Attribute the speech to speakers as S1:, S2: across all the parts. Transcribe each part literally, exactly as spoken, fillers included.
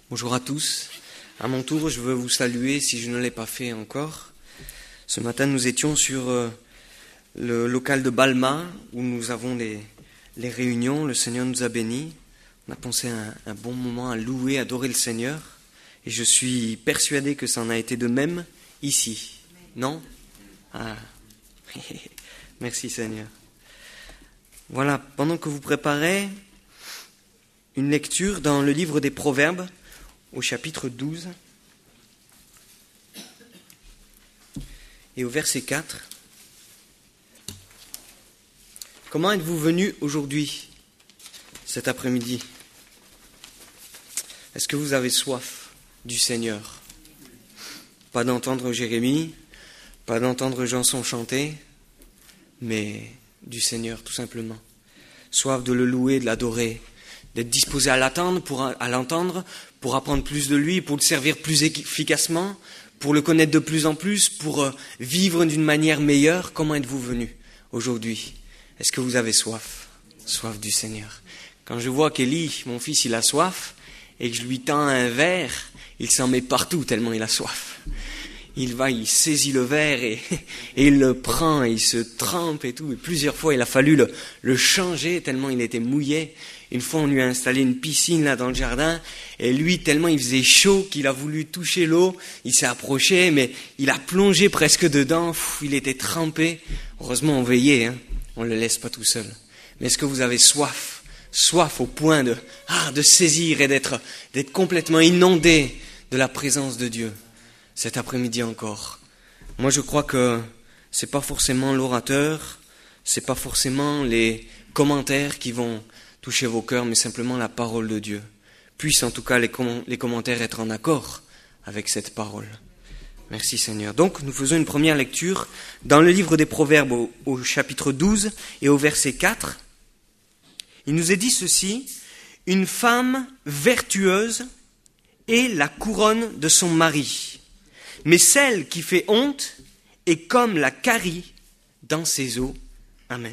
S1: Bonjour à tous. À mon tour, je veux vous saluer si je ne l'ai pas fait encore. Ce matin, nous étions sur euh, le local de Balma où nous avons les, les réunions. Le Seigneur nous a bénis. On a pensé un, un bon moment à louer, à adorer le Seigneur. Et je suis persuadé que ça en a été de même ici. Non ? Ah. Merci Seigneur. Voilà, pendant que vous préparez une lecture dans le livre des Proverbes, au chapitre douze, et au verset quatre. Comment êtes-vous venus aujourd'hui, cet après-midi ? Est-ce que vous avez soif du Seigneur ? Pas d'entendre Jérémie, pas d'entendre Janson chanter, mais du Seigneur, tout simplement. Soif de le louer, de l'adorer, d'être disposé à l'attendre, pour, à l'entendre, pour apprendre plus de lui, pour le servir plus efficacement, pour le connaître de plus en plus, pour euh, vivre d'une manière meilleure. Comment êtes-vous venus aujourd'hui ? Est-ce que vous avez soif ? Soif du Seigneur. Quand je vois qu'Élie, mon fils, il a soif, et que je lui tends un verre, il s'en met partout tellement il a soif. Il va, il saisit le verre et, et il le prend, et il se trempe et tout. Et plusieurs fois, il a fallu le, le changer tellement il était mouillé. Une fois, on lui a installé une piscine là dans le jardin, et lui, tellement il faisait chaud qu'il a voulu toucher l'eau, il s'est approché, mais il a plongé presque dedans. Pff, il était trempé. Heureusement, on veillait, hein. On ne le laisse pas tout seul. Mais est-ce que vous avez soif ? Soif au point de, ah, de saisir et d'être, d'être complètement inondé de la présence de Dieu cet après-midi encore. Moi, je crois que c'est pas forcément l'orateur, c'est pas forcément les commentaires qui vont toucher vos cœurs, mais simplement la parole de Dieu. Puissent en tout cas les, com- les commentaires être en accord avec cette parole. Merci Seigneur. Donc, nous faisons une première lecture dans le livre des Proverbes au, au chapitre douze et au verset quatre. Il nous est dit ceci: « Une femme vertueuse est la couronne de son mari, mais celle qui fait honte est comme la carie dans ses eaux. » Amen.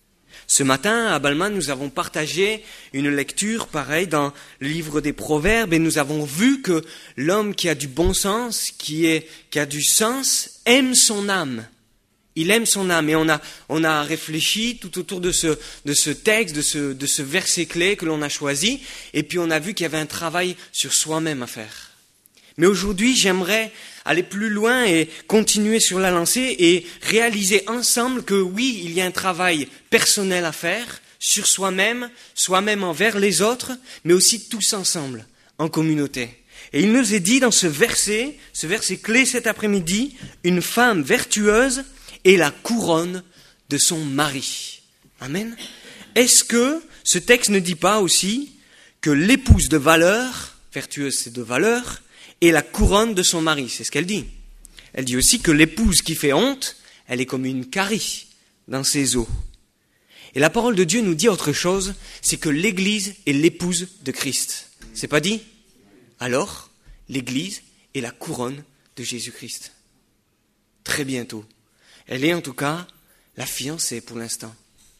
S1: Ce matin, à Balma, nous avons partagé une lecture pareille dans le livre des Proverbes et nous avons vu que l'homme qui a du bon sens, qui, est, qui a du sens, aime son âme. Il aime son âme et on a, on a réfléchi tout autour de ce, de ce texte, de ce, de ce verset clé que l'on a choisi, et puis on a vu qu'il y avait un travail sur soi-même à faire. Mais aujourd'hui, j'aimerais aller plus loin et continuer sur la lancée et réaliser ensemble que oui, il y a un travail personnel à faire sur soi-même, soi-même envers les autres, mais aussi tous ensemble, en communauté. Et il nous est dit dans ce verset, ce verset clé cet après-midi, une femme vertueuse est la couronne de son mari. Amen. Est-ce que ce texte ne dit pas aussi que l'épouse de valeur, vertueuse c'est de valeur, et la couronne de son mari, c'est ce qu'elle dit. Elle dit aussi que l'épouse qui fait honte, elle est comme une carie dans ses os. Et la parole de Dieu nous dit autre chose, c'est que l'Église est l'épouse de Christ. C'est pas dit ? Alors, l'Église est la couronne de Jésus-Christ. Très bientôt. Elle est en tout cas la fiancée pour l'instant.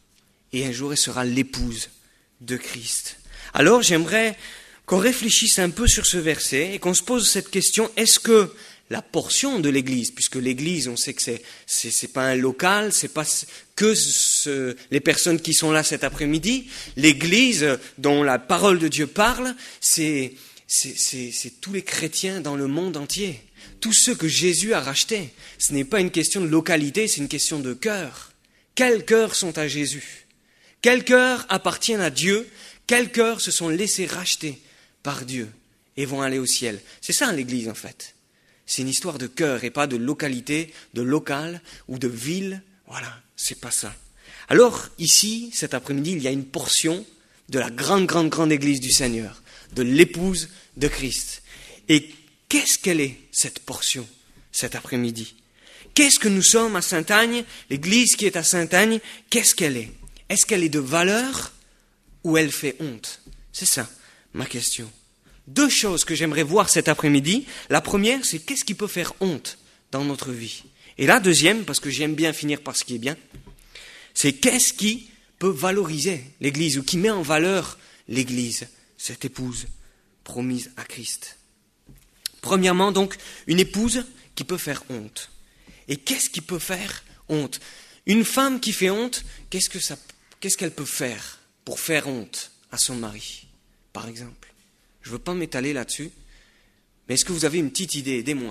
S1: Et un jour, elle sera l'épouse de Christ. Alors, j'aimerais qu'on réfléchisse un peu sur ce verset et qu'on se pose cette question, est-ce que la portion de l'Église, puisque l'Église, on sait que c'est, c'est, c'est pas un local, c'est pas que ce, les personnes qui sont là cet après-midi, l'Église dont la parole de Dieu parle, c'est, c'est, c'est, c'est tous les chrétiens dans le monde entier, tous ceux que Jésus a rachetés. Ce n'est pas une question de localité, c'est une question de cœur. Quels cœurs sont à Jésus ? Quels cœurs appartiennent à Dieu ? Quels cœurs se sont laissés racheter par Dieu et vont aller au ciel? C'est ça l'Église en fait. C'est une histoire de cœur et pas de localité, de local ou de ville. Voilà, c'est pas ça. Alors ici, cet après-midi, il y a une portion de la grande, grande, grande Église du Seigneur, de l'épouse de Christ. Et qu'est-ce qu'elle est, cette portion, cet après-midi ? Qu'est-ce que nous sommes à Sainte-Agne ? L'Église qui est à Sainte-Agne, qu'est-ce qu'elle est ? Est-ce qu'elle est de valeur ou elle fait honte ? C'est ça ma question. Deux choses que j'aimerais voir cet après-midi. La première, c'est qu'est-ce qui peut faire honte dans notre vie ? Et la deuxième, parce que j'aime bien finir par ce qui est bien, c'est qu'est-ce qui peut valoriser l'Église ou qui met en valeur l'Église, cette épouse promise à Christ. Premièrement, donc, une épouse qui peut faire honte. Et qu'est-ce qui peut faire honte? Une femme qui fait honte, qu'est-ce que ça, qu'est-ce qu'elle peut faire pour faire honte à son mari, par exemple? Je ne veux pas m'étaler là-dessus, mais est-ce que vous avez une petite idée? Aidez-moi.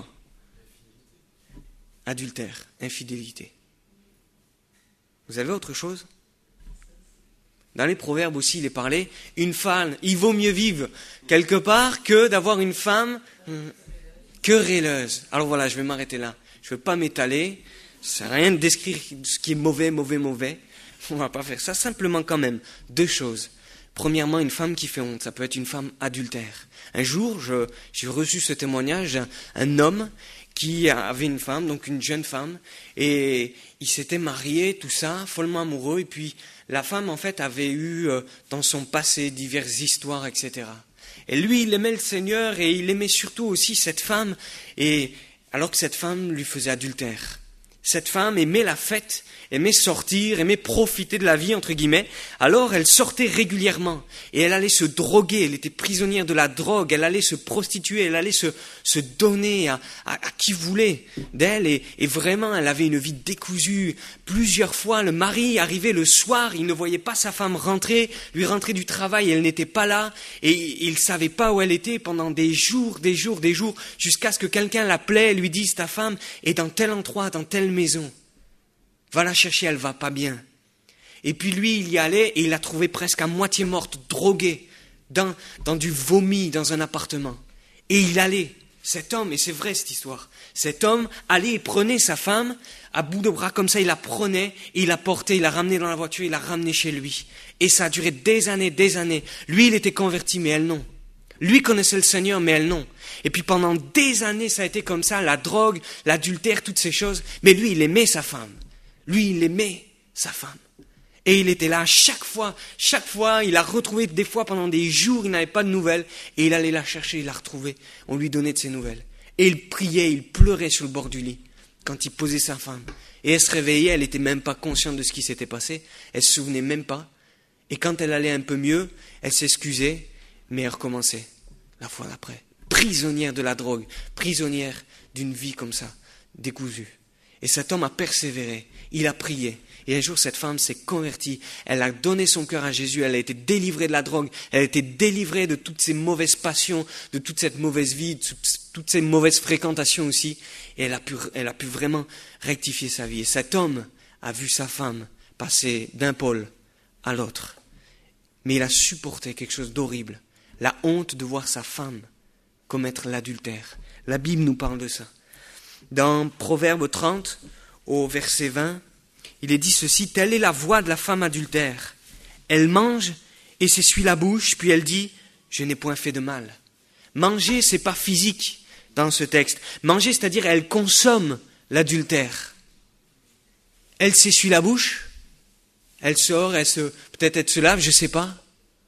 S1: Adultère, infidélité. Vous avez autre chose? Dans les proverbes aussi, il est parlé, une femme, il vaut mieux vivre quelque part que d'avoir une femme hum, querelleuse. Alors voilà, je vais m'arrêter là. Je ne veux pas m'étaler. Ça sert à rien de décrire ce qui est mauvais, mauvais, mauvais. On ne va pas faire ça. Simplement quand même, deux choses. Premièrement, une femme qui fait honte, ça peut être une femme adultère. Un jour, je, j'ai reçu ce témoignage d'un un homme qui avait une femme, donc une jeune femme, et il s'était marié, tout ça, follement amoureux, et puis la femme, en fait, avait eu euh, dans son passé diverses histoires, et cetera. Et lui, il aimait le Seigneur, et il aimait surtout aussi cette femme, et alors que cette femme lui faisait adultère. Cette femme aimait la fête, aimait sortir, aimait profiter de la vie, entre guillemets. Alors elle sortait régulièrement et elle allait se droguer, elle était prisonnière de la drogue, elle allait se prostituer, elle allait se, se donner à, à, à qui voulait d'elle. Et, et vraiment, elle avait une vie décousue. Plusieurs fois, le mari arrivait le soir, il ne voyait pas sa femme rentrer, lui rentrer du travail, elle n'était pas là. Et il ne savait pas où elle était pendant des jours, des jours, des jours, jusqu'à ce que quelqu'un l'appelait et lui dise « Ta femme est dans tel endroit, dans telle maison. Va la chercher, elle va pas bien. » Et puis lui, il y allait et il la trouvait presque à moitié morte, droguée, dans, dans du vomi, dans un appartement. Et il allait, cet homme, et c'est vrai cette histoire, cet homme allait et prenait sa femme, à bout de bras comme ça, il la prenait, et il la portait, il la ramenait dans la voiture, il la ramenait chez lui. Et ça a duré des années, des années. Lui, il était converti, mais elle non. Lui connaissait le Seigneur, mais elle non. Et puis pendant des années, ça a été comme ça, la drogue, l'adultère, toutes ces choses. Mais lui, il aimait sa femme. Lui, il aimait sa femme. Et il était là chaque fois, chaque fois, il la retrouvait des fois pendant des jours, il n'avait pas de nouvelles. Et il allait la chercher, il la retrouvait, on lui donnait de ses nouvelles. Et il priait, il pleurait sur le bord du lit quand il posait sa femme. Et elle se réveillait, elle n'était même pas consciente de ce qui s'était passé, elle ne se souvenait même pas. Et quand elle allait un peu mieux, elle s'excusait, mais elle recommençait la fois d'après. Prisonnière de la drogue, prisonnière d'une vie comme ça, décousue. Et cet homme a persévéré, il a prié. Et un jour, cette femme s'est convertie, elle a donné son cœur à Jésus, elle a été délivrée de la drogue, elle a été délivrée de toutes ces mauvaises passions, de toute cette mauvaise vie, de toutes ces mauvaises fréquentations aussi. Et elle a pu, elle a pu vraiment rectifier sa vie. Et cet homme a vu sa femme passer d'un pôle à l'autre. Mais il a supporté quelque chose d'horrible, la honte de voir sa femme commettre l'adultère. La Bible nous parle de ça. Dans Proverbe trente, au verset vingt, il est dit ceci, « Telle est la voix de la femme adultère. Elle mange et s'essuie la bouche, puis elle dit, je n'ai point fait de mal. » Manger, c'est pas physique dans ce texte. Manger, c'est-à-dire elle consomme l'adultère. Elle s'essuie la bouche, elle sort, elle se, peut-être elle se lave, je ne sais pas.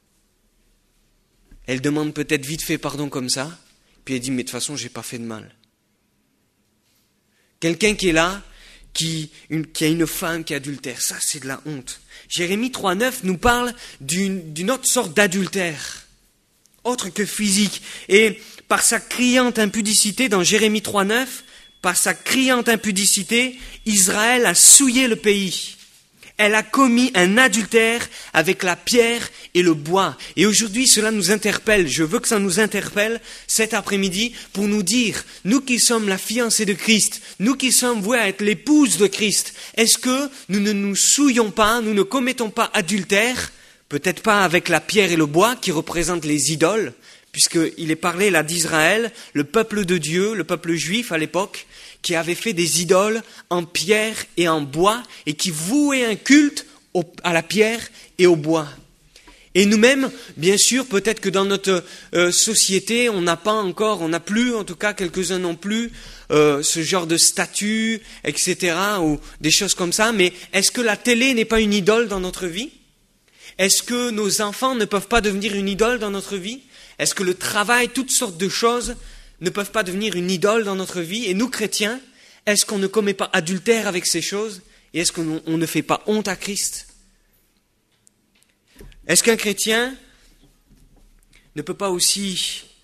S1: Elle demande peut-être vite fait pardon comme ça, puis elle dit, mais de toute façon, je n'ai pas fait de mal. Quelqu'un qui est là, qui, une, qui a une femme qui est adultère, ça c'est de la honte. Jérémie trois neuf nous parle d'une, d'une autre sorte d'adultère, autre que physique. Et par sa criante impudicité, dans Jérémie trois neuf, par sa criante impudicité, Israël a souillé le pays. Elle a commis un adultère avec la pierre et le bois. Et aujourd'hui, cela nous interpelle. Je veux que ça nous interpelle cet après-midi pour nous dire, nous qui sommes la fiancée de Christ, nous qui sommes voués à être l'épouse de Christ, est-ce que nous ne nous souillons pas, nous ne commettons pas adultère, peut-être pas avec la pierre et le bois qui représentent les idoles, puisqu'il est parlé là d'Israël, le peuple de Dieu, le peuple juif à l'époque, qui avait fait des idoles en pierre et en bois et qui vouaient un culte au, à la pierre et au bois. Et nous-mêmes, bien sûr, peut-être que dans notre euh, société, on n'a pas encore, on n'a plus, en tout cas quelques-uns non plus, euh, ce genre de statut, et cetera, ou des choses comme ça. Mais est-ce que la télé n'est pas une idole dans notre vie ? Est-ce que nos enfants ne peuvent pas devenir une idole dans notre vie ? Est-ce que le travail, toutes sortes de choses ne peuvent pas devenir une idole dans notre vie? Et nous, chrétiens, est-ce qu'on ne commet pas adultère avec ces choses? Et est-ce qu'on on ne fait pas honte à Christ? Est-ce qu'un chrétien ne peut pas aussi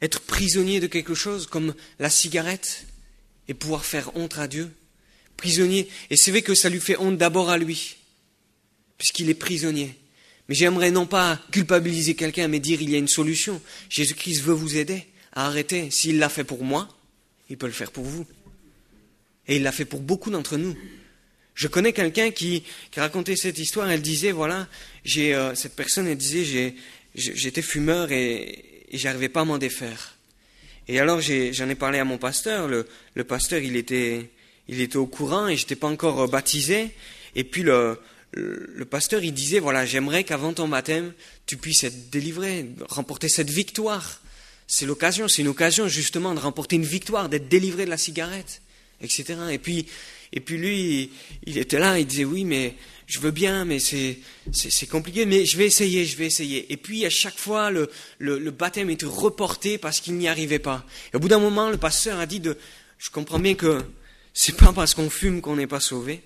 S1: être prisonnier de quelque chose comme la cigarette et pouvoir faire honte à Dieu. Prisonnier, et c'est vrai que ça lui fait honte d'abord à lui, puisqu'il est prisonnier. Mais j'aimerais non pas culpabiliser quelqu'un, mais dire il y a une solution. Jésus-Christ veut vous aider à arrêter. S'il l'a fait pour moi, il peut le faire pour vous. Et il l'a fait pour beaucoup d'entre nous. Je connais quelqu'un qui, qui racontait cette histoire. Elle disait, voilà, j'ai, euh, cette personne, elle disait, j'ai, j'étais fumeur et, et j'arrivais pas à m'en défaire. Et alors j'ai, j'en ai parlé à mon pasteur. Le, le pasteur, il était, il était au courant et j'étais pas encore baptisé. Et puis le, le, le pasteur, il disait, voilà, j'aimerais qu'avant ton baptême, tu puisses être délivré, remporter cette victoire. C'est l'occasion, c'est une occasion justement de remporter une victoire, d'être délivré de la cigarette, et cetera. Et puis, et puis lui, il était là, il disait oui, mais je veux bien, mais c'est, c'est, c'est compliqué, mais je vais essayer, je vais essayer. Et puis à chaque fois, le, le, le baptême était reporté parce qu'il n'y arrivait pas. Et au bout d'un moment, le pasteur a dit de, je comprends bien que c'est pas parce qu'on fume qu'on n'est pas sauvé.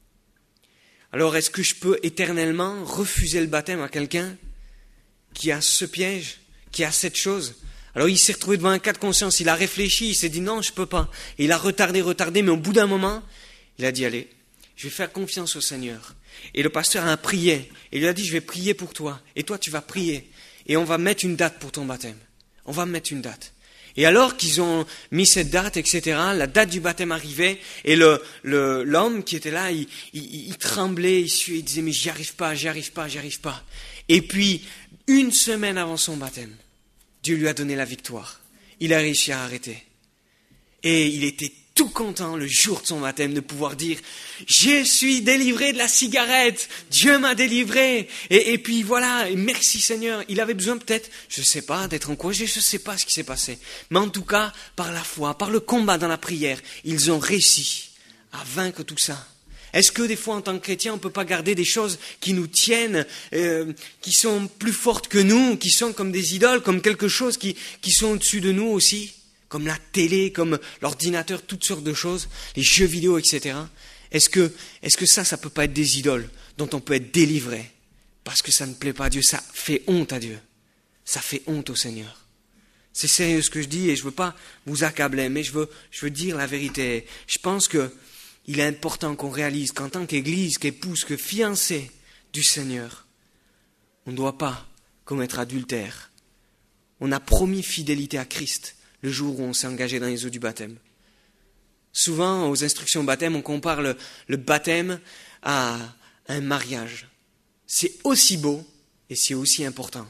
S1: Alors est-ce que je peux éternellement refuser le baptême à quelqu'un qui a ce piège, qui a cette chose? Alors il s'est retrouvé devant un cas de conscience, il a réfléchi, il s'est dit non, je peux pas. Et il a retardé, retardé, mais au bout d'un moment, il a dit allez, je vais faire confiance au Seigneur. Et le pasteur a prié, et il lui a dit je vais prier pour toi, et toi tu vas prier, et on va mettre une date pour ton baptême. On va mettre une date. Et alors qu'ils ont mis cette date, et cetera, la date du baptême arrivait, et le, le, l'homme qui était là, il, il, il tremblait, il suait, il disait mais j'y arrive pas, j'y arrive pas, j'y arrive pas. Et puis, une semaine avant son baptême, Dieu lui a donné la victoire. Il a réussi à arrêter. Et il était tout content le jour de son baptême de pouvoir dire « Je suis délivré de la cigarette, Dieu m'a délivré. » Et, et puis voilà, et merci Seigneur. Il avait besoin peut-être, je ne sais pas, d'être encouragé, je ne sais pas ce qui s'est passé. Mais en tout cas, par la foi, par le combat dans la prière, ils ont réussi à vaincre tout ça. Est-ce que des fois, en tant que chrétien, on ne peut pas garder des choses qui nous tiennent, euh, qui sont plus fortes que nous, qui sont comme des idoles, comme quelque chose qui, qui sont au-dessus de nous aussi, comme la télé, comme l'ordinateur, toutes sortes de choses, les jeux vidéo, et cetera. Est-ce que, est-ce que ça, ça ne peut pas être des idoles dont on peut être délivré parce que ça ne plaît pas à Dieu, ça fait honte à Dieu, ça fait honte au Seigneur. C'est sérieux ce que je dis et je ne veux pas vous accabler, mais je veux, je veux dire la vérité. Je pense que il est important qu'on réalise qu'en tant qu'église, qu'épouse, que fiancée du Seigneur, on ne doit pas commettre adultère. On a promis fidélité à Christ le jour où on s'est engagé dans les eaux du baptême. Souvent, aux instructions baptême, on compare le, le baptême à un mariage. C'est aussi beau et c'est aussi important.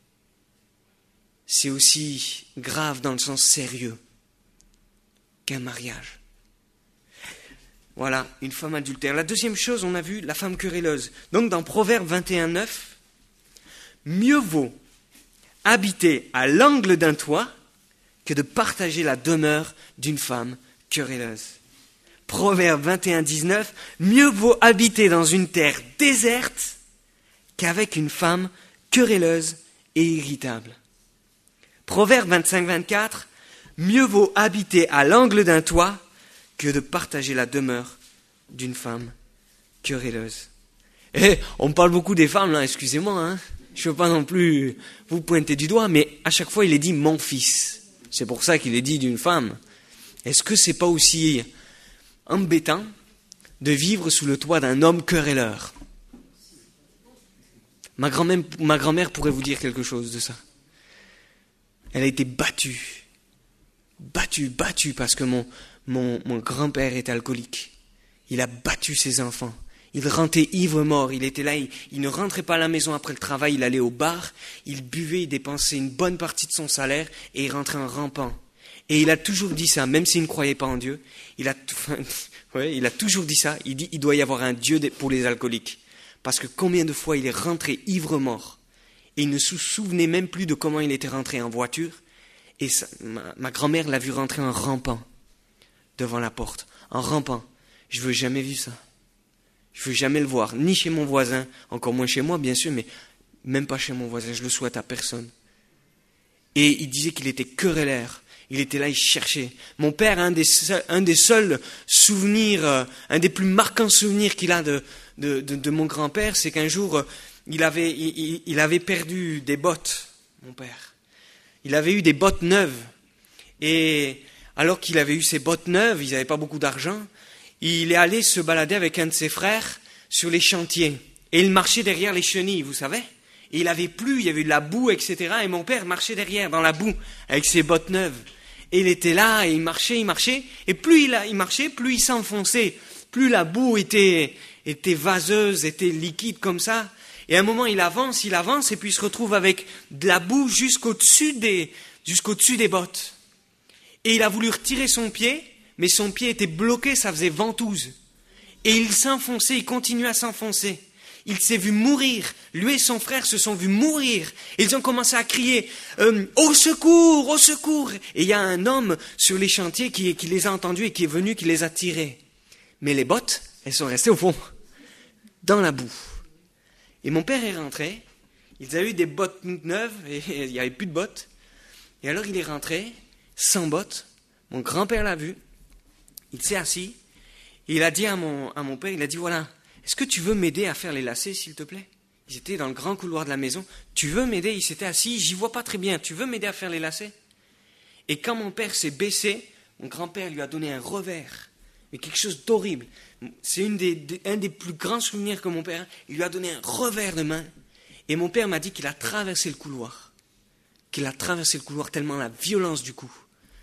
S1: C'est aussi grave dans le sens sérieux qu'un mariage. Voilà, une femme adultère. La deuxième chose, on a vu la femme querelleuse. Donc dans Proverbe vingt et un neuf, mieux vaut habiter à l'angle d'un toit que de partager la demeure d'une femme querelleuse. Proverbe vingt et un dix-neuf, mieux vaut habiter dans une terre déserte qu'avec une femme querelleuse et irritable. Proverbe vingt-cinq vingt-quatre, mieux vaut habiter à l'angle d'un toit que de partager la demeure d'une femme querelleuse. Eh, on parle beaucoup des femmes là, excusez-moi, hein. Je ne veux pas non plus vous pointer du doigt, mais à chaque fois il est dit mon fils. C'est pour ça qu'il est dit d'une femme. Est-ce que c'est pas aussi embêtant de vivre sous le toit d'un homme querelleur? Ma grand-mère, ma grand-mère pourrait vous dire quelque chose de ça. Elle a été battue, battue, battue parce que mon Mon, mon grand-père était alcoolique. Il a battu ses enfants. Il rentrait ivre-mort. Il était là, il, il ne rentrait pas à la maison après le travail. Il allait au bar, il buvait, il dépensait une bonne partie de son salaire et il rentrait en rampant. Et il a toujours dit ça, même s'il ne croyait pas en Dieu. Il a, ouais, il a toujours dit ça. Il dit il doit y avoir un Dieu pour les alcooliques. Parce que combien de fois il est rentré ivre-mort et il ne se souvenait même plus de comment il était rentré en voiture. Et ça, ma, ma grand-mère l'a vu rentrer en rampant devant la porte, en rampant. Je veux jamais vivre ça. Je veux jamais le voir, ni chez mon voisin, encore moins chez moi, bien sûr, mais même pas chez mon voisin, je le souhaite à personne. Et il disait qu'il était querelleur. Il était là, il cherchait. Mon père, un des seuls, un des seuls souvenirs, euh, un des plus marquants souvenirs qu'il a de, de, de, de mon grand-père, c'est qu'un jour, euh, il avait, il, il avait perdu des bottes, mon père. il avait eu des bottes neuves. Et alors qu'il avait eu ses bottes neuves, ils n'avaient pas beaucoup d'argent, il est allé se balader avec un de ses frères sur les chantiers. Et il marchait derrière les chenilles, vous savez. Et il avait plu, il y avait eu de la boue, et cetera. Et mon père marchait derrière, dans la boue, avec ses bottes neuves. Et il était là, et il marchait, il marchait. Et plus il, a, il marchait, plus il s'enfonçait. Plus la boue était, était vaseuse, était liquide comme ça. Et à un moment, il avance, il avance, et puis il se retrouve avec de la boue jusqu'au-dessus des, jusqu'au-dessus des bottes. Et il a voulu retirer son pied, mais son pied était bloqué, ça faisait ventouse. Et il s'enfonçait, il continuait à s'enfoncer. Il s'est vu mourir. Lui et son frère se sont vus mourir. Ils ont commencé à crier euh, « Au secours, au secours !» Et il y a un homme sur les chantiers qui, qui les a entendus et qui est venu, qui les a tirés. Mais les bottes, elles sont restées au fond, dans la boue. Et mon père est rentré. Ils avaient eu des bottes neuves et il n'y avait plus de bottes. Et alors il est rentré, sans bottes. Mon grand-père l'a vu. Il s'est assis. Et il a dit à mon, à mon père, il a dit « Voilà, est-ce que tu veux m'aider à faire les lacets, s'il te plaît ?» Ils étaient dans le grand couloir de la maison. « Tu veux m'aider ?» Il s'était assis, j'y vois pas très bien. « Tu veux m'aider à faire les lacets ?» Et quand mon père s'est baissé, mon grand-père lui a donné un revers. Mais quelque chose d'horrible. C'est une des, des, un des plus grands souvenirs que mon père a. Il lui a donné un revers de main. Et mon père m'a dit qu'il a traversé le couloir. Qu'il a traversé le couloir tellement la violence du coup.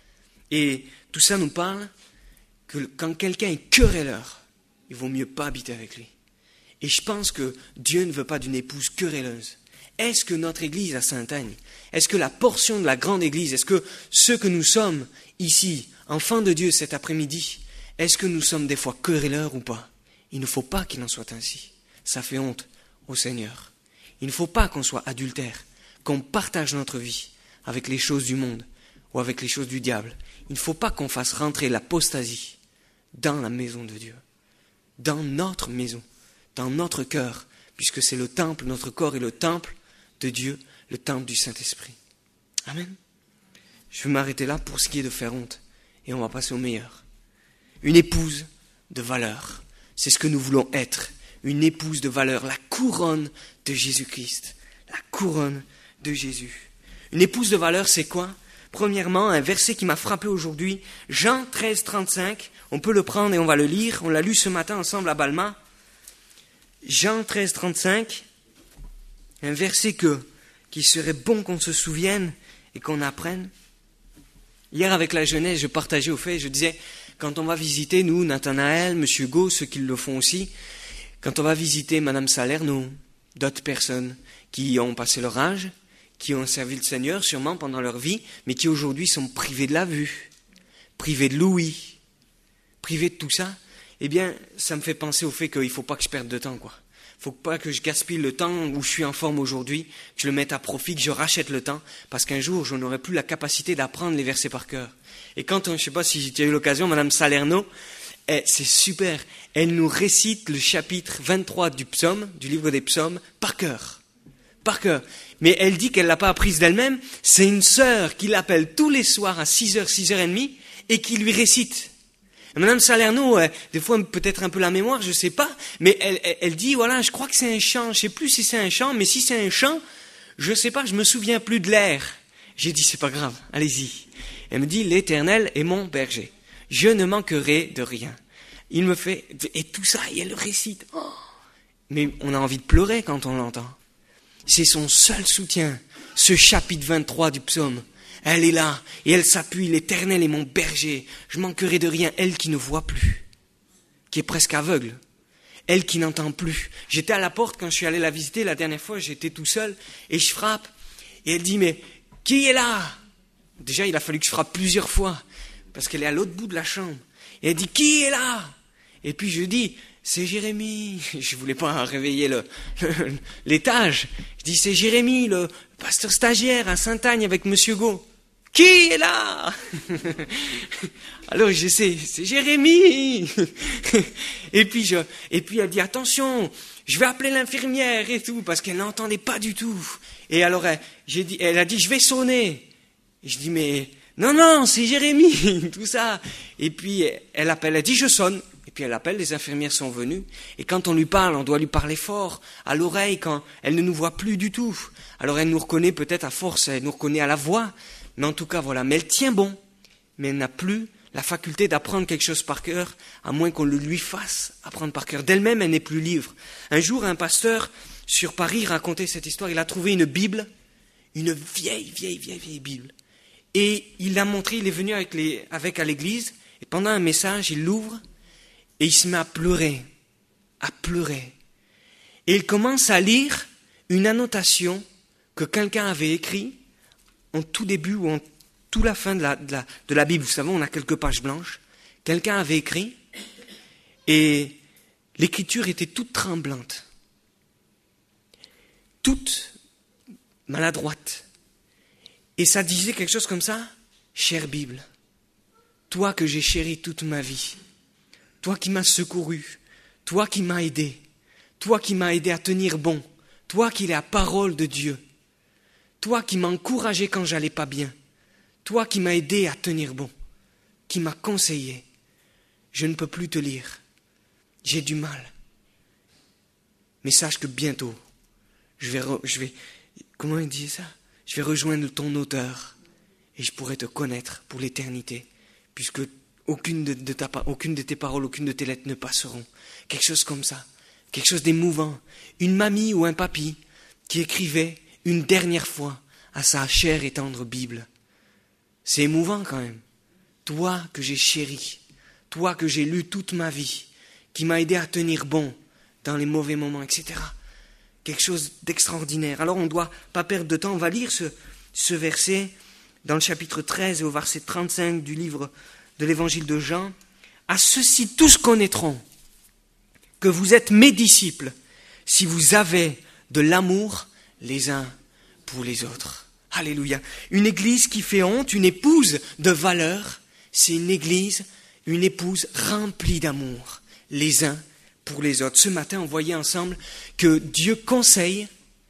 S1: Et tout ça nous parle que quand quelqu'un est querelleur, il vaut mieux pas habiter avec lui. Et je pense que Dieu ne veut pas d'une épouse querelleuse. Est-ce que notre Église à Sainte-Agne, est-ce que la portion de la grande Église, est-ce que ceux que nous sommes ici, enfants de Dieu cet après-midi, est-ce que nous sommes des fois querelleurs ou pas? Il ne faut pas qu'il en soit ainsi. Ça fait honte au Seigneur. Il ne faut pas qu'on soit adultère, qu'on partage notre vie avec les choses du monde ou avec les choses du diable. Il ne faut pas qu'on fasse rentrer l'apostasie dans la maison de Dieu, dans notre maison, dans notre cœur, puisque c'est le temple, notre corps est le temple de Dieu, le temple du Saint-Esprit. Amen. Je vais m'arrêter là pour ce qui est de faire honte, et on va passer au meilleur. Une épouse de valeur, c'est ce que nous voulons être, une épouse de valeur, la couronne de Jésus-Christ, la couronne de Jésus. Une épouse de valeur, c'est quoi? Premièrement, un verset qui m'a frappé aujourd'hui, Jean treize, trente-cinq, on peut le prendre et on va le lire, on l'a lu ce matin ensemble à Balma. Jean treize, trente-cinq, un verset que, qui serait bon qu'on se souvienne et qu'on apprenne. Hier avec la jeunesse, je partageais au fait, je disais, quand on va visiter, nous, Nathanaël, M. Go, ceux qui le font aussi, quand on va visiter Mme Salerno, d'autres personnes qui ont passé leur âge, qui ont servi le Seigneur sûrement pendant leur vie, mais qui aujourd'hui sont privés de la vue, privés de l'ouïe, privés de tout ça, eh bien, ça me fait penser au fait qu'il ne faut pas que je perde de temps, quoi. Il ne faut pas que je gaspille le temps où je suis en forme aujourd'hui, que je le mette à profit, que je rachète le temps, parce qu'un jour, je n'aurai plus la capacité d'apprendre les versets par cœur. Et quand, on, je ne sais pas si tu as eu l'occasion, Mme Salerno, eh, c'est super, elle nous récite le chapitre vingt-trois du psaume, du livre des psaumes, par cœur. Par cœur. Mais elle dit qu'elle ne l'a pas apprise d'elle-même, c'est une sœur qui l'appelle tous les soirs à six heures, six heures trente et qui lui récite. Madame Salerno, euh, des fois peut-être un peu la mémoire, je ne sais pas, mais elle, elle, elle dit, voilà, je crois que c'est un chant, je ne sais plus si c'est un chant, mais si c'est un chant, je ne sais pas, je ne me souviens plus de l'air. J'ai dit, c'est pas grave, allez-y. Elle me dit, l'Éternel est mon berger, je ne manquerai de rien. Il me fait, et tout ça, et elle le récite. Oh, mais on a envie de pleurer quand on l'entend. C'est son seul soutien, ce chapitre vingt-trois du psaume. Elle est là, et elle s'appuie, l'Éternel est mon berger, je manquerai de rien, elle qui ne voit plus, qui est presque aveugle, elle qui n'entend plus. J'étais à la porte quand je suis allé la visiter, la dernière fois, j'étais tout seul, et je frappe, et elle dit, mais qui est là? Déjà, il a fallu que je frappe plusieurs fois, parce qu'elle est à l'autre bout de la chambre. Et elle dit, qui est là? Et puis je dis, c'est Jérémie. Je voulais pas réveiller le, le, l'étage. Je dis, c'est Jérémie, le pasteur stagiaire à Sainte-Agne avec Monsieur Go. Qui est là? Alors je sais, c'est Jérémie. Et puis je, et puis elle dit, attention, je vais appeler l'infirmière et tout, parce qu'elle n'entendait pas du tout. Et alors elle, j'ai dit, elle a dit, je vais sonner. Et je dis, mais non, non, c'est Jérémie, tout ça. Et puis elle appelle, elle dit, je sonne. Et puis elle appelle, les infirmières sont venues. Et quand on lui parle, on doit lui parler fort, à l'oreille, quand elle ne nous voit plus du tout. Alors elle nous reconnaît peut-être à force, elle nous reconnaît à la voix. Mais en tout cas, voilà. Mais elle tient bon. Mais elle n'a plus la faculté d'apprendre quelque chose par cœur, à moins qu'on le lui fasse apprendre par cœur. D'elle-même, elle n'est plus libre. Un jour, un pasteur sur Paris racontait cette histoire. Il a trouvé une Bible, une vieille, vieille, vieille, vieille Bible. Et il l'a montrée, il est venu avec, les, avec à l'église. Et pendant un message, il l'ouvre. Et il se met à pleurer, à pleurer. Et il commence à lire une annotation que quelqu'un avait écrite en tout début ou en toute la fin de la, de, la, de la Bible. Vous savez, on a quelques pages blanches. Quelqu'un avait écrit et l'écriture était toute tremblante, toute maladroite. Et ça disait quelque chose comme ça, « Chère Bible, toi que j'ai chéri toute ma vie, toi qui m'as secouru, toi qui m'as aidé, toi qui m'as aidé à tenir bon, toi qui es la parole de Dieu, toi qui m'as encouragé quand j'allais pas bien, toi qui m'as aidé à tenir bon, qui m'as conseillé, je ne peux plus te lire, j'ai du mal. Mais sache que bientôt, je vais, re, je vais, comment il dit ça? Je vais rejoindre ton auteur et je pourrai te connaître pour l'éternité, puisque Aucune de, de ta, aucune de tes paroles, aucune de tes lettres ne passeront. Quelque chose comme ça, quelque chose d'émouvant. Une mamie ou un papy qui écrivait une dernière fois à sa chère et tendre Bible. C'est émouvant quand même. Toi que j'ai chéri, toi que j'ai lu toute ma vie, qui m'a aidé à tenir bon dans les mauvais moments, et cetera. Quelque chose d'extraordinaire. Alors on ne doit pas perdre de temps. On va lire ce, ce verset dans le chapitre treize et au verset trente-cinq du livre de l'évangile de Jean. À ceci tous connaîtront que vous êtes mes disciples si vous avez de l'amour les uns pour les autres. Alléluia. Une église qui fait honte, une épouse de valeur, c'est une église, une épouse remplie d'amour les uns pour les autres. Ce matin, on voyait ensemble que Dieu conseille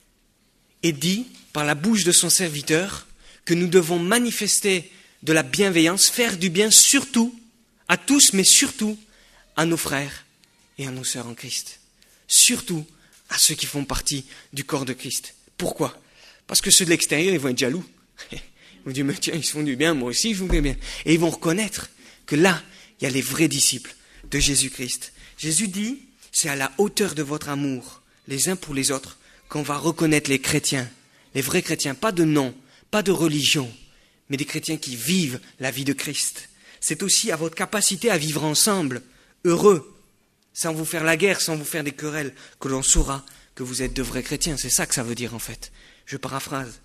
S1: et dit par la bouche de son serviteur que nous devons manifester de la bienveillance, faire du bien surtout à tous, mais surtout à nos frères et à nos sœurs en Christ. Surtout à ceux qui font partie du corps de Christ. Pourquoi? Parce que ceux de l'extérieur, ils vont être jaloux. Ils vont dire, mais tiens, ils se font du bien, moi aussi je vous fais bien. Et ils vont reconnaître que là, il y a les vrais disciples de Jésus-Christ. Jésus dit, c'est à la hauteur de votre amour, les uns pour les autres, qu'on va reconnaître les chrétiens, les vrais chrétiens, pas de nom, pas de religion, mais des chrétiens qui vivent la vie de Christ. C'est aussi à votre capacité à vivre ensemble, heureux, sans vous faire la guerre, sans vous faire des querelles, que l'on saura que vous êtes de vrais chrétiens. C'est ça que ça veut dire en fait. Je paraphrase.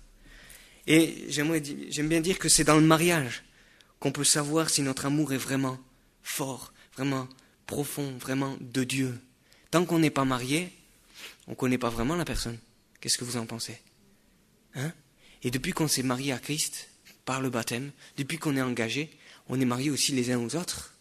S1: Et j'aimerais, j'aime bien dire que c'est dans le mariage qu'on peut savoir si notre amour est vraiment fort, vraiment profond, vraiment de Dieu. Tant qu'on n'est pas marié, on ne connaît pas vraiment la personne. Qu'est-ce que vous en pensez? Hein? Et depuis qu'on s'est marié à Christ, par le baptême, depuis qu'on est engagé, on est mariés aussi les uns aux autres.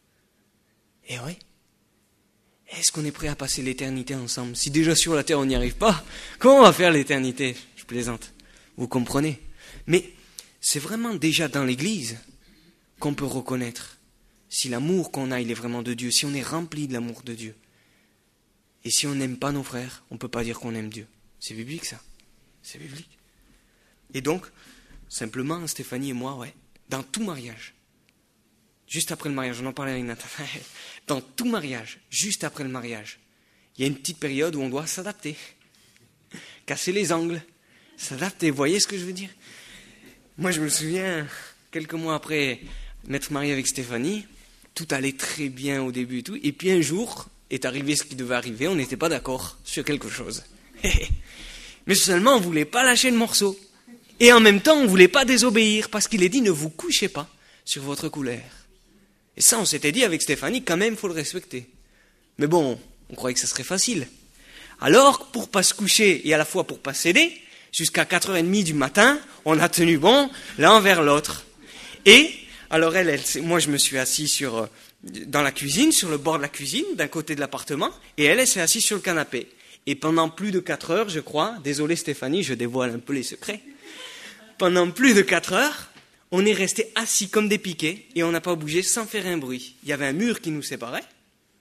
S1: Et oui. Est-ce qu'on est prêt à passer l'éternité ensemble? Si déjà sur la terre on n'y arrive pas, comment on va faire l'éternité? Je plaisante. Vous comprenez? Mais c'est vraiment déjà dans l'Église qu'on peut reconnaître si l'amour qu'on a, il est vraiment de Dieu, si on est rempli de l'amour de Dieu. Et si on n'aime pas nos frères, on ne peut pas dire qu'on aime Dieu. C'est biblique ça. C'est biblique. Et donc, simplement, Stéphanie et moi, ouais, dans tout mariage, juste après le mariage, on en parlait avec Nathanaël, dans tout mariage, juste après le mariage, il y a une petite période où on doit s'adapter, casser les angles, s'adapter, vous voyez ce que je veux dire? Moi, je me souviens, quelques mois après m'être marié avec Stéphanie, tout allait très bien au début et tout, et puis un jour est arrivé ce qui devait arriver, on n'était pas d'accord sur quelque chose. Mais seulement, on ne voulait pas lâcher le morceau. Et en même temps, on ne voulait pas désobéir, parce qu'il est dit, ne vous couchez pas sur votre couleur. Et ça, on s'était dit avec Stéphanie, quand même, il faut le respecter. Mais bon, on croyait que ça serait facile. Alors, pour pas se coucher et à la fois pour pas céder, jusqu'à quatre heures trente du matin, on a tenu bon l'un vers l'autre. Et, alors elle, elle, moi je me suis assis sur, dans la cuisine, sur le bord de la cuisine, d'un côté de l'appartement, et elle, elle s'est assise sur le canapé. Et pendant plus de quatre heures, je crois, désolé Stéphanie, je dévoile un peu les secrets, pendant plus de quatre heures, on est resté assis comme des piquets et on n'a pas bougé sans faire un bruit. Il y avait un mur qui nous séparait,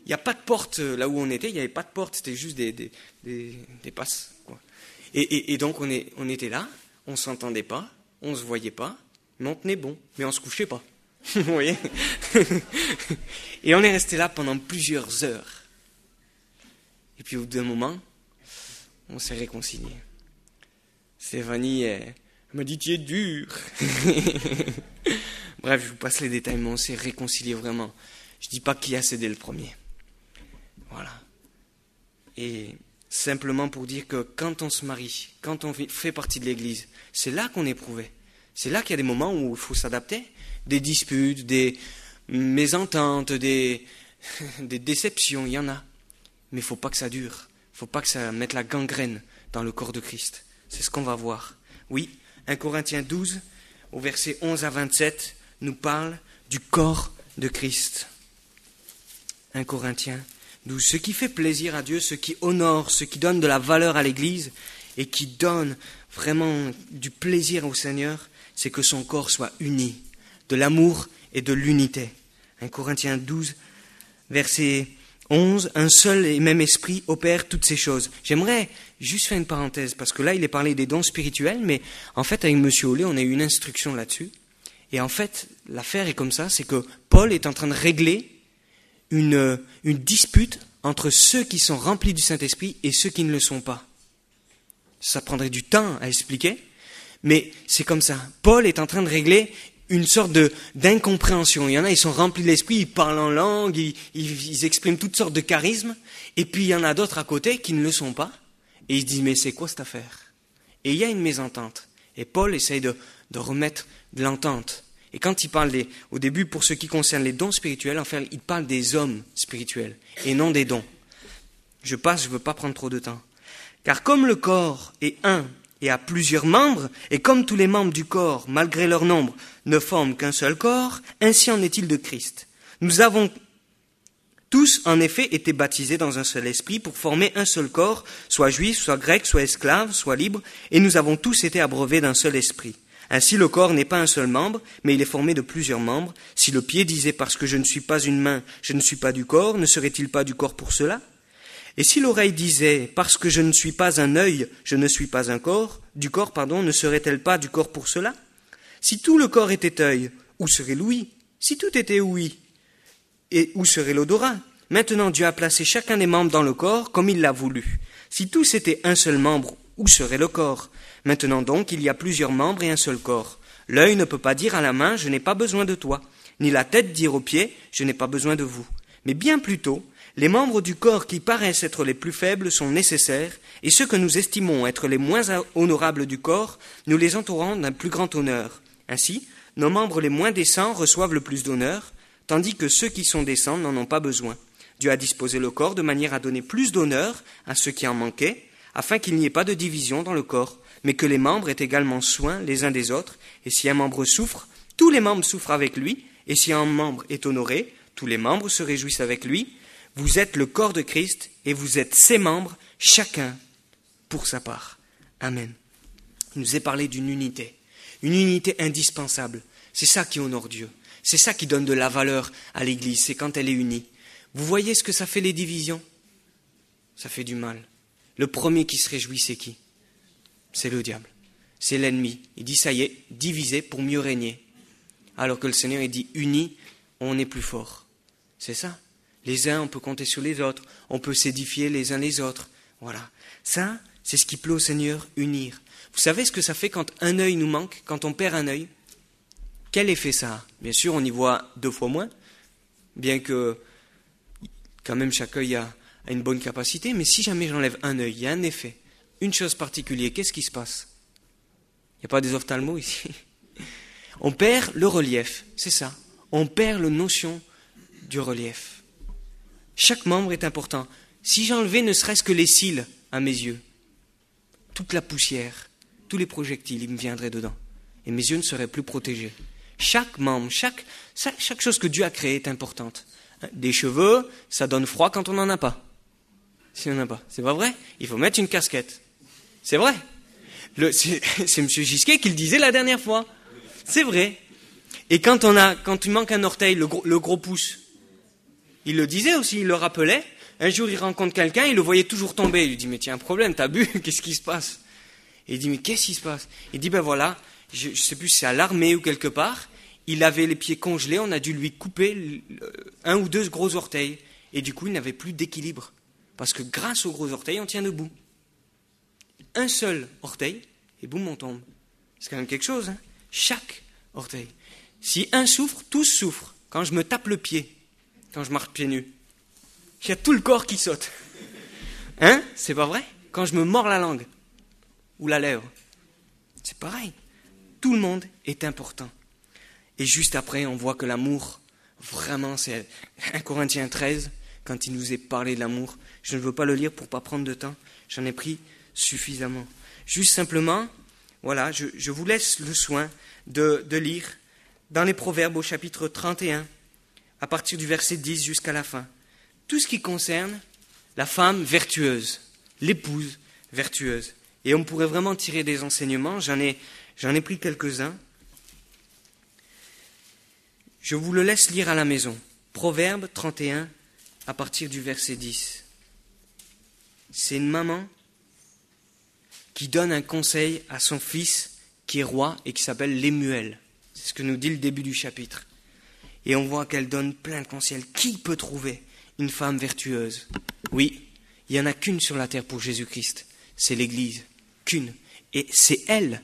S1: Il n'y a pas de porte là où on était, il n'y avait pas de porte, c'était juste des, des, des, des passes, quoi. Et, et, et donc on, est, on était là, on ne s'entendait pas, on ne se voyait pas, mais on tenait bon, mais on ne se couchait pas. Vous voyez? Et on est resté là pendant plusieurs heures. Et puis au bout d'un moment, on s'est réconciliés. Stéphanie, elle m'a dit, tu es dur. Bref, je vous passe les détails, mais on s'est réconciliés vraiment. Je ne dis pas qui a cédé le premier. Voilà. Et simplement pour dire que quand on se marie, quand on fait partie de l'Église, c'est là qu'on est éprouvé. C'est là qu'il y a des moments où il faut s'adapter. Des disputes, des mésententes, des, des déceptions, il y en a. Mais il ne faut pas que ça dure. Il ne faut pas que ça mette la gangrène dans le corps de Christ. C'est ce qu'on va voir. Oui, un Corinthiens douze, au verset onze à vingt-sept, nous parle du corps de Christ. un Corinthiens douze. Ce qui fait plaisir à Dieu, ce qui honore, ce qui donne de la valeur à l'Église et qui donne vraiment du plaisir au Seigneur, c'est que son corps soit uni, de l'amour et de l'unité. un Corinthiens douze, verset onze, un seul et même esprit opère toutes ces choses. J'aimerais juste faire une parenthèse, parce que là, il est parlé des dons spirituels, mais en fait, avec M. Olé, on a eu une instruction là-dessus. Et en fait, l'affaire est comme ça, c'est que Paul est en train de régler une, une dispute entre ceux qui sont remplis du Saint-Esprit et ceux qui ne le sont pas. Ça prendrait du temps à expliquer, mais c'est comme ça. Paul est en train de régler une sorte de, d'incompréhension. Il y en a, ils sont remplis de l'esprit, ils parlent en langue, ils, ils, ils expriment toutes sortes de charismes. Et puis il y en a d'autres à côté qui ne le sont pas. Et ils se disent, mais c'est quoi cette affaire? Et il y a une mésentente. Et Paul essaye de, de remettre de l'entente. Et quand il parle des, au début, pour ce qui concerne les dons spirituels, en fait, il parle des hommes spirituels et non des dons. Je passe, je ne veux pas prendre trop de temps. Car comme le corps est un et a plusieurs membres, et comme tous les membres du corps, malgré leur nombre, ne forment qu'un seul corps, ainsi en est-il de Christ. Nous avons tous, en effet, été baptisés dans un seul esprit pour former un seul corps, soit juif, soit grec, soit esclave, soit libre, et nous avons tous été abreuvés d'un seul esprit. Ainsi, le corps n'est pas un seul membre, mais il est formé de plusieurs membres. Si le pied disait « parce que je ne suis pas une main, je ne suis pas du corps », ne serait-il pas du corps pour cela ? Et si l'oreille disait « parce que je ne suis pas un œil, je ne suis pas un corps », du corps, pardon, ne serait-elle pas du corps pour cela ? Si tout le corps était œil, où serait l'ouïe ? Si tout était ouïe, et où serait l'odorat ? Maintenant, Dieu a placé chacun des membres dans le corps comme il l'a voulu. Si tous étaient un seul membre, où serait le corps ? Maintenant donc, il y a plusieurs membres et un seul corps. L'œil ne peut pas dire à la main « je n'ai pas besoin de toi », ni la tête dire aux pieds « je n'ai pas besoin de vous ». Mais bien plutôt, les membres du corps qui paraissent être les plus faibles sont nécessaires, et ceux que nous estimons être les moins honorables du corps, nous les entourons d'un plus grand honneur. Ainsi, nos membres les moins décents reçoivent le plus d'honneur, tandis que ceux qui sont décents n'en ont pas besoin. Dieu a disposé le corps de manière à donner plus d'honneur à ceux qui en manquaient, afin qu'il n'y ait pas de division dans le corps, mais que les membres aient également soin les uns des autres, et si un membre souffre, tous les membres souffrent avec lui, et si un membre est honoré, tous les membres se réjouissent avec lui. Vous êtes le corps de Christ, et vous êtes ses membres, chacun pour sa part. Amen. Il nous est parlé d'une unité, une unité indispensable. C'est ça qui honore Dieu. C'est ça qui donne de la valeur à l'Église, c'est quand elle est unie. Vous voyez ce que ça fait les divisions ? Ça fait du mal. Le premier qui se réjouit, c'est qui ? C'est le diable. C'est l'ennemi. Il dit, ça y est, divisé pour mieux régner. Alors que le Seigneur, il dit, unis, on est plus fort. C'est ça. Les uns, on peut compter sur les autres. On peut s'édifier les uns les autres. Voilà. Ça, c'est ce qui plaît au Seigneur, unir. Vous savez ce que ça fait quand un œil nous manque, quand on perd un œil ? Quel effet ça a ? Bien sûr, on y voit deux fois moins, bien que quand même chaque œil a, a une bonne capacité, mais si jamais j'enlève un œil, il y a un effet, une chose particulière, qu'est-ce qui se passe ? Il n'y a pas des ophtalmos ici ? On perd le relief, c'est ça. On perd la notion du relief. Chaque membre est important. Si j'enlevais ne serait-ce que les cils à mes yeux, toute la poussière, tous les projectiles, ils me viendraient dedans. Et mes yeux ne seraient plus protégés. Chaque membre, chaque, chaque chose que Dieu a créée est importante. Des cheveux, ça donne froid quand on n'en a pas. Si on n'en a pas. C'est pas vrai ? Il faut mettre une casquette. C'est vrai. Le, c'est, c'est M. Gisquet qui le disait la dernière fois. C'est vrai. Et quand on a, quand il manque un orteil, le gros, le gros pouce, Il le disait aussi, il le rappelait. Un jour, il rencontre quelqu'un, il le voyait toujours tomber. Il lui dit, mais tiens, un problème, t'as bu, qu'est-ce qui se passe? Et il dit, mais qu'est-ce qui se passe? Il dit, ben voilà, je ne sais plus si c'est à l'armée ou quelque part, il avait les pieds congelés, on a dû lui couper un ou deux gros orteils. Et du coup, il n'avait plus d'équilibre. Parce que grâce aux gros orteils, on tient debout. Un seul orteil, et boum, on tombe. C'est quand même quelque chose, hein? Chaque orteil. Si un souffre, tous souffrent. Quand je me tape le pied, quand je marche pieds nus, il y a tout le corps qui saute. Hein? C'est pas vrai? Quand je me mords la langue, ou la lèvre, c'est pareil. Tout le monde est important. Et juste après, on voit que l'amour, vraiment, c'est un Corinthiens treize, quand il nous est parlé de l'amour. Je ne veux pas le lire pour ne pas prendre de temps. J'en ai pris suffisamment. Juste simplement, voilà, je, je vous laisse le soin de, de lire dans les Proverbes au chapitre trente et un, à partir du verset dix jusqu'à la fin, tout ce qui concerne la femme vertueuse, l'épouse vertueuse. Et on pourrait vraiment tirer des enseignements. J'en ai, j'en ai pris quelques-uns. Je vous le laisse lire à la maison. Proverbe trente et un, à partir du verset dix. C'est une maman qui donne un conseil à son fils qui est roi et qui s'appelle Lémuel. C'est ce que nous dit le début du chapitre. Et on voit qu'elle donne plein de conseils. Qui peut trouver une femme vertueuse? Oui, il n'y en a qu'une sur la terre pour Jésus-Christ. C'est l'Église. Qu'une. Et c'est elle,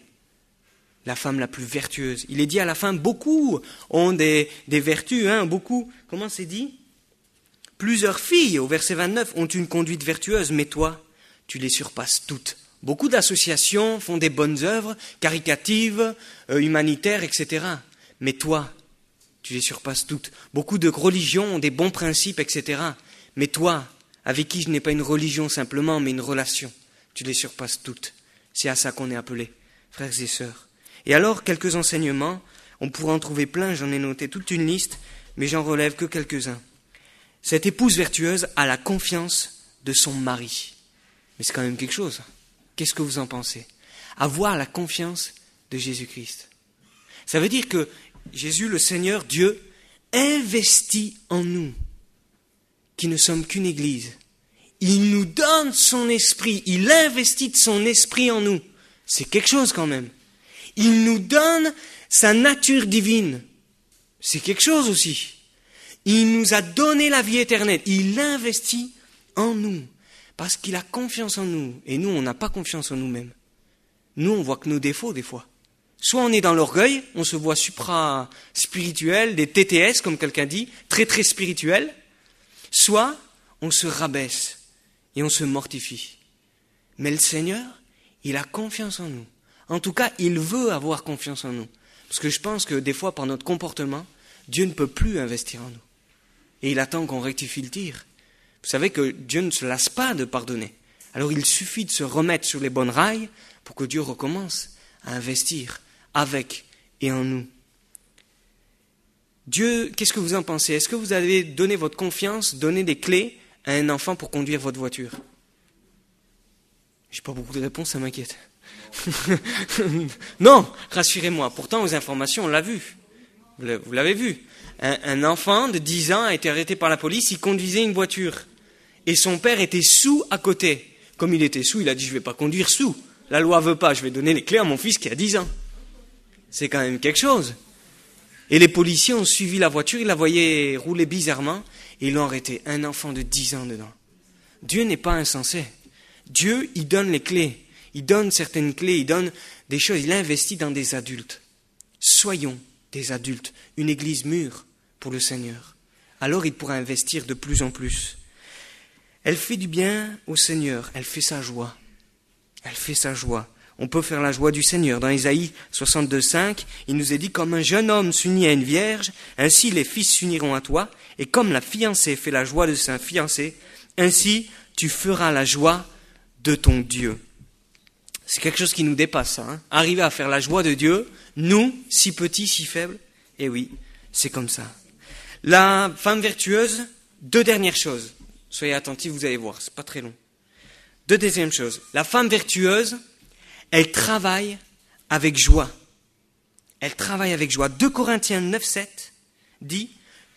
S1: la femme la plus vertueuse. Il est dit à la fin, beaucoup ont des, des vertus, hein, beaucoup, comment c'est dit? Plusieurs filles, au verset vingt-neuf, ont une conduite vertueuse, mais toi, tu les surpasses toutes. Beaucoup d'associations font des bonnes œuvres, caricatives, euh, humanitaires, et cetera. Mais toi, tu les surpasses toutes. Beaucoup de religions ont des bons principes, et cetera. Mais toi, avec qui je n'ai pas une religion simplement, mais une relation, tu les surpasses toutes. C'est à ça qu'on est appelés, frères et sœurs. Et alors, quelques enseignements, on pourrait en trouver plein, j'en ai noté toute une liste, mais j'en relève que quelques-uns. Cette épouse vertueuse a la confiance de son mari. Mais c'est quand même quelque chose. Qu'est-ce que vous en pensez? Avoir la confiance de Jésus-Christ. Ça veut dire que Jésus, le Seigneur, Dieu, investit en nous, qui ne sommes qu'une église. Il nous donne son esprit, il investit de son esprit en nous. C'est quelque chose quand même. Il nous donne sa nature divine. C'est quelque chose aussi. Il nous a donné la vie éternelle. Il investit en nous. Parce qu'il a confiance en nous. Et nous, on n'a pas confiance en nous-mêmes. Nous, on voit que nos défauts, des fois. Soit on est dans l'orgueil, on se voit supra-spirituel, des T T S, comme quelqu'un dit, très très spirituel. Soit on se rabaisse et on se mortifie. Mais le Seigneur, il a confiance en nous. En tout cas, il veut avoir confiance en nous. Parce que je pense que des fois, par notre comportement, Dieu ne peut plus investir en nous. Et il attend qu'on rectifie le tir. Vous savez que Dieu ne se lasse pas de pardonner. Alors il suffit de se remettre sur les bonnes rails pour que Dieu recommence à investir avec et en nous. Dieu, qu'est-ce que vous en pensez? Est-ce que vous avez donné votre confiance, donné des clés à un enfant pour conduire votre voiture? J'ai pas beaucoup de réponses, ça m'inquiète. Non, rassurez-moi. Pourtant, aux informations, on l'a vu. Vous l'avez vu. Un, un enfant de dix ans a été arrêté par la police, il conduisait une voiture. Et son père était sous à côté. Comme il était sous, il a dit, je ne vais pas conduire sous. La loi ne veut pas, je vais donner les clés à mon fils qui a dix ans. C'est quand même quelque chose. Et les policiers ont suivi la voiture, ils la voyaient rouler bizarrement, et ils l'ont arrêté. Un enfant de dix ans dedans. Dieu n'est pas insensé. Dieu, il donne les clés. Il donne certaines clés, il donne des choses, il investit dans des adultes. Soyons des adultes, une église mûre pour le Seigneur. Alors il pourra investir de plus en plus. Elle fait du bien au Seigneur, elle fait sa joie. Elle fait sa joie. On peut faire la joie du Seigneur. Dans Ésaïe soixante-deux, cinq, il nous est dit, comme un jeune homme s'unit à une vierge, ainsi les fils s'uniront à toi, et comme la fiancée fait la joie de sa fiancée, ainsi tu feras la joie de ton Dieu. C'est quelque chose qui nous dépasse, ça. Hein. Arriver à faire la joie de Dieu, nous, si petits, si faibles, eh oui, c'est comme ça. La femme vertueuse, deux dernières choses. Soyez attentifs, vous allez voir, c'est pas très long. Deux deuxièmes choses. La femme vertueuse, elle travaille avec joie. Elle travaille avec joie. deux Corinthiens neuf, sept dit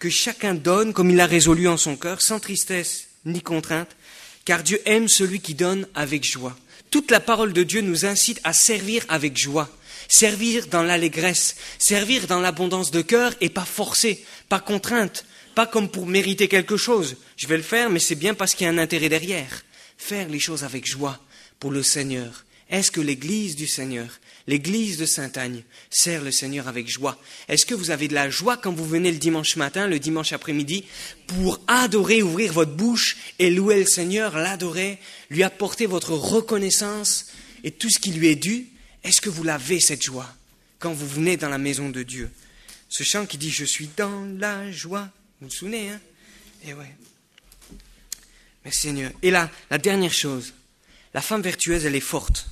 S1: que chacun donne comme il l'a résolu en son cœur, sans tristesse ni contrainte, car Dieu aime celui qui donne avec joie. Toute la parole de Dieu nous incite à servir avec joie, servir dans l'allégresse, servir dans l'abondance de cœur et pas forcer, pas contrainte, pas comme pour mériter quelque chose. Je vais le faire, mais c'est bien parce qu'il y a un intérêt derrière. Faire les choses avec joie pour le Seigneur. Est-ce que l'Église du Seigneur, l'Église de Sainte-Agne, sert le Seigneur avec joie? Est-ce que vous avez de la joie quand vous venez le dimanche matin, le dimanche après-midi, pour adorer, ouvrir votre bouche et louer le Seigneur, l'adorer, lui apporter votre reconnaissance et tout ce qui lui est dû? Est-ce que vous l'avez, cette joie, quand vous venez dans la maison de Dieu? Ce chant qui dit « Je suis dans la joie », vous vous souvenez, hein? Eh ouais. Merci Seigneur. Et là, la dernière chose, la femme vertueuse, elle est forte.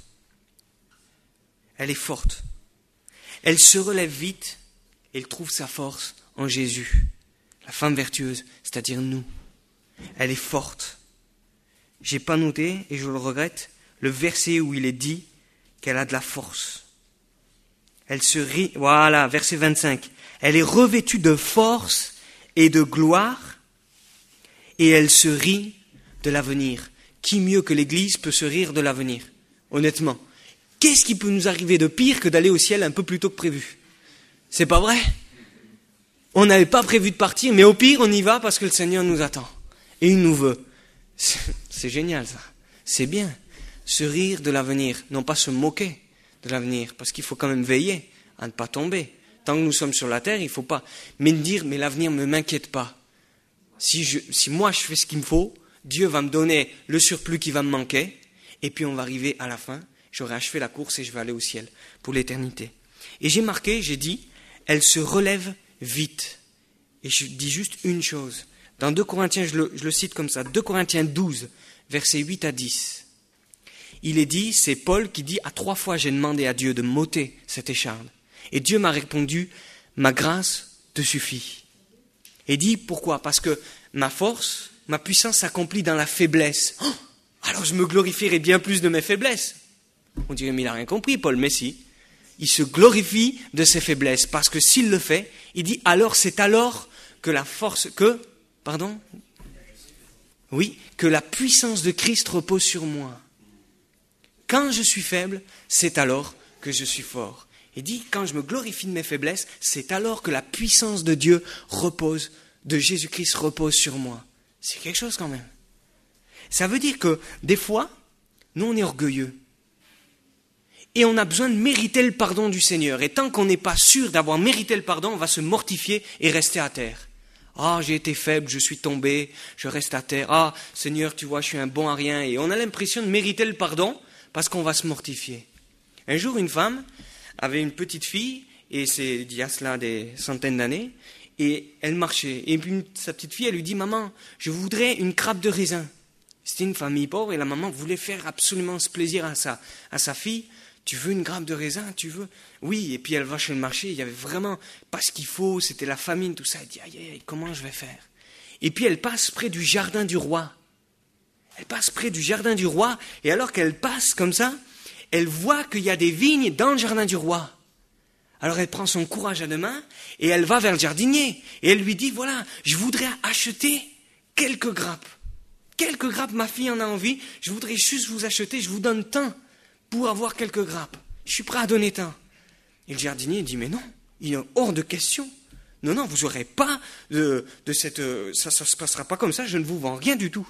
S1: Elle est forte. Elle se relève vite et elle trouve sa force en Jésus. La femme vertueuse, c'est-à-dire nous. Elle est forte. J'ai pas noté, et je le regrette, le verset où il est dit qu'elle a de la force. Elle se rit, voilà, verset vingt-cinq. Elle est revêtue de force et de gloire et elle se rit de l'avenir. Qui mieux que l'Église peut se rire de l'avenir? Honnêtement. Qu'est-ce qui peut nous arriver de pire que d'aller au ciel un peu plus tôt que prévu? C'est pas vrai? On n'avait pas prévu de partir, mais au pire, on y va parce que le Seigneur nous attend. Et il nous veut. C'est, c'est génial, ça. C'est bien. Se rire de l'avenir, non pas se moquer de l'avenir, parce qu'il faut quand même veiller à ne pas tomber. Tant que nous sommes sur la terre, il ne faut pas. Mais dire, mais l'avenir ne m'inquiète pas. Si, je, si moi je fais ce qu'il me faut, Dieu va me donner le surplus qui va me manquer, et puis on va arriver à la fin. J'aurai achevé la course et je vais aller au ciel pour l'éternité. Et j'ai marqué, j'ai dit, elle se relève vite. Et je dis juste une chose. Dans deux Corinthiens, je le, je le cite comme ça, deux Corinthiens douze, versets huit à dix. Il est dit, c'est Paul qui dit, à trois fois j'ai demandé à Dieu de m'ôter cette écharde. Et Dieu m'a répondu, ma grâce te suffit. Et dit, pourquoi? Parce que ma force, ma puissance s'accomplit dans la faiblesse. Oh, alors je me glorifierai bien plus de mes faiblesses. On dirait, mais il n'a rien compris, Paul, mais si. Il se glorifie de ses faiblesses, parce que s'il le fait, il dit, alors c'est alors que la force, que, pardon? Oui, que la puissance de Christ repose sur moi. Quand je suis faible, c'est alors que je suis fort. Il dit, quand je me glorifie de mes faiblesses, c'est alors que la puissance de Dieu repose, de Jésus-Christ repose sur moi. C'est quelque chose quand même. Ça veut dire que, des fois, nous on est orgueilleux. Et on a besoin de mériter le pardon du Seigneur. Et tant qu'on n'est pas sûr d'avoir mérité le pardon, on va se mortifier et rester à terre. Ah, j'ai été faible, je suis tombé, je reste à terre. Ah, Seigneur, tu vois, je suis un bon à rien. Et on a l'impression de mériter le pardon parce qu'on va se mortifier. Un jour, une femme avait une petite fille, et c'est il y a cela des centaines d'années, et elle marchait. Et puis sa petite fille, elle lui dit, maman, je voudrais une grappe de raisin. C'était une famille pauvre, et la maman voulait faire absolument ce plaisir à sa, à sa fille. Tu veux une grappe de raisin, tu veux? Oui, et puis elle va chez le marché, il y avait vraiment pas ce qu'il faut, c'était la famine, tout ça. Elle dit, aïe, aïe, comment je vais faire? Et puis elle passe près du jardin du roi. Elle passe près du jardin du roi, et alors qu'elle passe comme ça, elle voit qu'il y a des vignes dans le jardin du roi. Alors elle prend son courage à deux mains, et elle va vers le jardinier, et elle lui dit, voilà, je voudrais acheter quelques grappes. Quelques grappes, ma fille en a envie, je voudrais juste vous acheter, je vous donne tant pour avoir quelques grappes. Je suis prêt à donner tant. Et le jardinier dit, mais non, il est hors de question. Non, non, vous n'aurez pas de, de cette... Ça ne se passera pas comme ça, je ne vous vends rien du tout.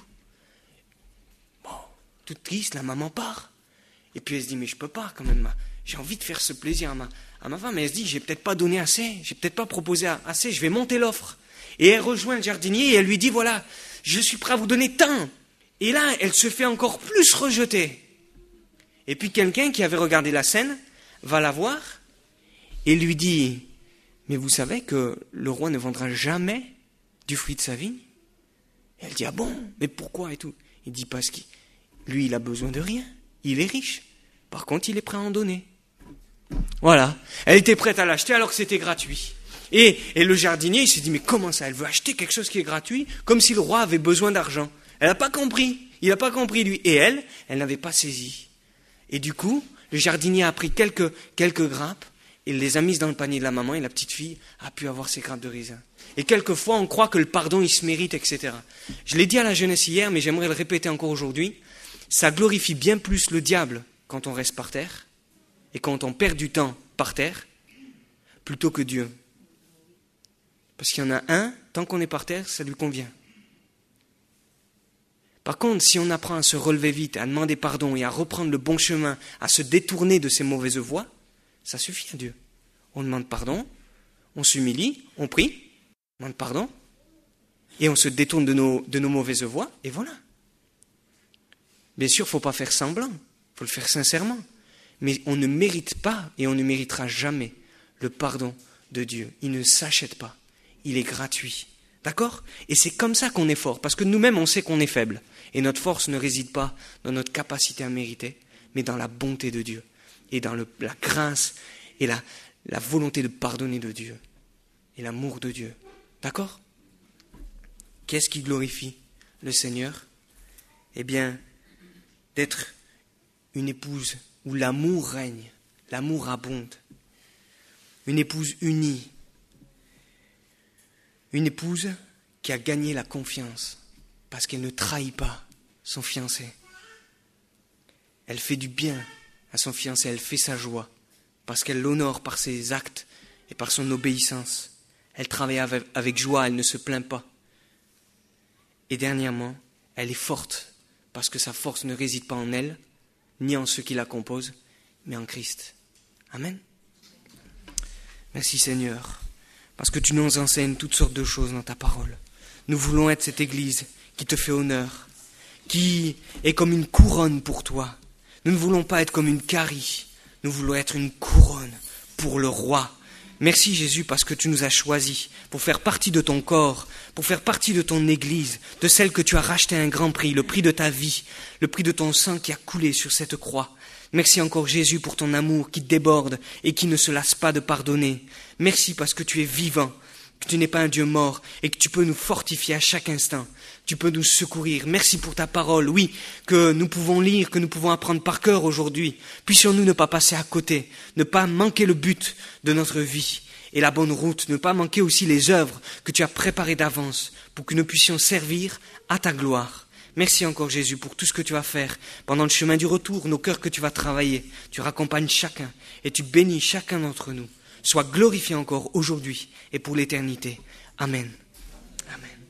S1: Bon, toute triste, la maman part. Et puis elle se dit, mais je peux pas quand même, j'ai envie de faire ce plaisir à ma, à ma femme. Mais elle se dit, j'ai peut-être pas donné assez, j'ai peut-être pas proposé assez, je vais monter l'offre. Et elle rejoint le jardinier et elle lui dit, voilà, je suis prêt à vous donner tant. Et là, elle se fait encore plus rejeter. Et puis quelqu'un qui avait regardé la scène va la voir et lui dit, mais vous savez que le roi ne vendra jamais du fruit de sa vigne? Et elle dit, ah bon, mais pourquoi et tout? Il dit, parce que lui, il a besoin de rien. Il est riche. Par contre, il est prêt à en donner. Voilà. Elle était prête à l'acheter alors que c'était gratuit. Et, et le jardinier, il s'est dit, mais comment ça? Elle veut acheter quelque chose qui est gratuit, comme si le roi avait besoin d'argent. Elle n'a pas compris. Il n'a pas compris, lui. Et elle, elle n'avait pas saisi. Et du coup, le jardinier a pris quelques, quelques grappes, il les a mises dans le panier de la maman et la petite fille a pu avoir ses grappes de raisin. Et quelquefois, on croit que le pardon, il se mérite, et cetera. Je l'ai dit à la jeunesse hier, mais j'aimerais le répéter encore aujourd'hui. Ça glorifie bien plus le diable quand on reste par terre et quand on perd du temps par terre plutôt que Dieu. Parce qu'il y en a un, tant qu'on est par terre, ça lui convient. Par contre, si on apprend à se relever vite, à demander pardon et à reprendre le bon chemin, à se détourner de ces mauvaises voies, ça suffit à Dieu. On demande pardon, on s'humilie, on prie, on demande pardon, et on se détourne de nos, de nos mauvaises voies, et voilà. Bien sûr, il ne faut pas faire semblant, il faut le faire sincèrement. Mais on ne mérite pas, et on ne méritera jamais, le pardon de Dieu. Il ne s'achète pas, il est gratuit. D'accord ? Et c'est comme ça qu'on est fort, parce que nous-mêmes, on sait qu'on est faible. Et notre force ne réside pas dans notre capacité à mériter, mais dans la bonté de Dieu, et dans le, la grâce, et la, la volonté de pardonner de Dieu, et l'amour de Dieu. D'accord ? Qu'est-ce qui glorifie le Seigneur ? Eh bien, d'être une épouse où l'amour règne, l'amour abonde, une épouse unie, une épouse qui a gagné la confiance parce qu'elle ne trahit pas son fiancé. Elle fait du bien à son fiancé, elle fait sa joie parce qu'elle l'honore par ses actes et par son obéissance. Elle travaille avec, avec joie, elle ne se plaint pas. Et dernièrement, elle est forte parce que sa force ne réside pas en elle, ni en ceux qui la composent, mais en Christ. Amen. Merci Seigneur, parce que tu nous enseignes toutes sortes de choses dans ta parole. Nous voulons être cette Église qui te fait honneur, qui est comme une couronne pour toi. Nous ne voulons pas être comme une carie, nous voulons être une couronne pour le roi. Merci Jésus parce que tu nous as choisis pour faire partie de ton corps, pour faire partie de ton Église, de celle que tu as rachetée à un grand prix, le prix de ta vie, le prix de ton sang qui a coulé sur cette croix. Merci encore Jésus pour ton amour qui déborde et qui ne se lasse pas de pardonner. Merci parce que tu es vivant, que tu n'es pas un Dieu mort et que tu peux nous fortifier à chaque instant. Tu peux nous secourir. Merci pour ta parole, oui, que nous pouvons lire, que nous pouvons apprendre par cœur aujourd'hui. Puissions-nous ne pas passer à côté, ne pas manquer le but de notre vie et la bonne route, ne pas manquer aussi les œuvres que tu as préparées d'avance pour que nous puissions servir à ta gloire. Merci encore Jésus pour tout ce que tu vas faire pendant le chemin du retour, nos cœurs que tu vas travailler. Tu raccompagnes chacun et tu bénis chacun d'entre nous. Sois glorifié encore aujourd'hui et pour l'éternité. Amen. Amen.